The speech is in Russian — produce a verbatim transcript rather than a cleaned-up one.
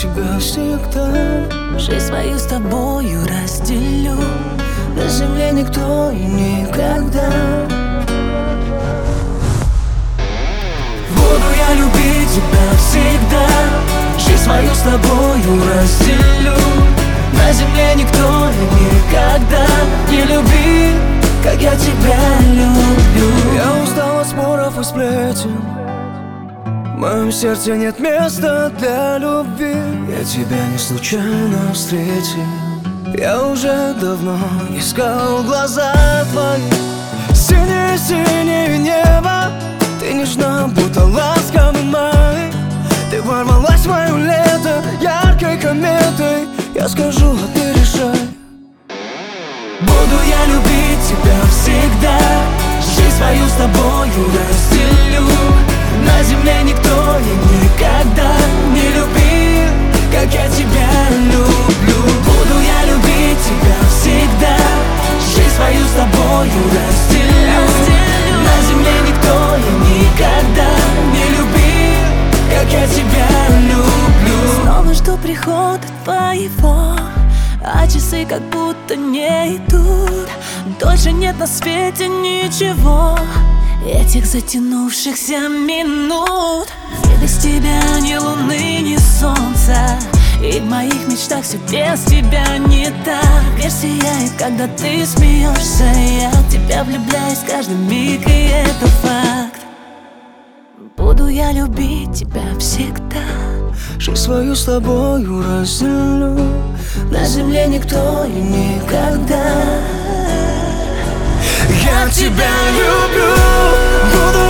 тебя всегда. Жизнь свою с тобою разделю. На земле никто и никогда. Буду я любить тебя всегда. Жизнь свою с тобою разделю. На земле никто и никогда не любит, как я тебя люблю. Я устал от споров и сплетен. В моем сердце нет места для любви. Я тебя не случайно встретил. Я уже давно искал глаза твои. Синее-синее небо. Ты нежна, будто ласковый май. Ты ворвалась в мое лето яркой кометой. Я скажу, а ты решай. Буду я любить тебя всегда. Жизнь свою с тобою разделю. На земле никто и никогда не любил, как я тебя люблю. Буду я любить тебя всегда. Жизнь свою с тобою разделю. На земле никто и никогда не любил, как я тебя люблю. Снова жду прихода твоего, а часы как будто не идут. Дольше нет на свете ничего, этих затянувшихся минут. Где без тебя ни луны, ни солнца, и в моих мечтах все без тебя не так. Мир сияет, когда ты смеешься. Я в тебя влюбляюсь каждый миг, и это факт. Буду я любить тебя всегда. Жизнь свою с тобою разделю. На земле никто и никогда. Я тебя люблю. Буду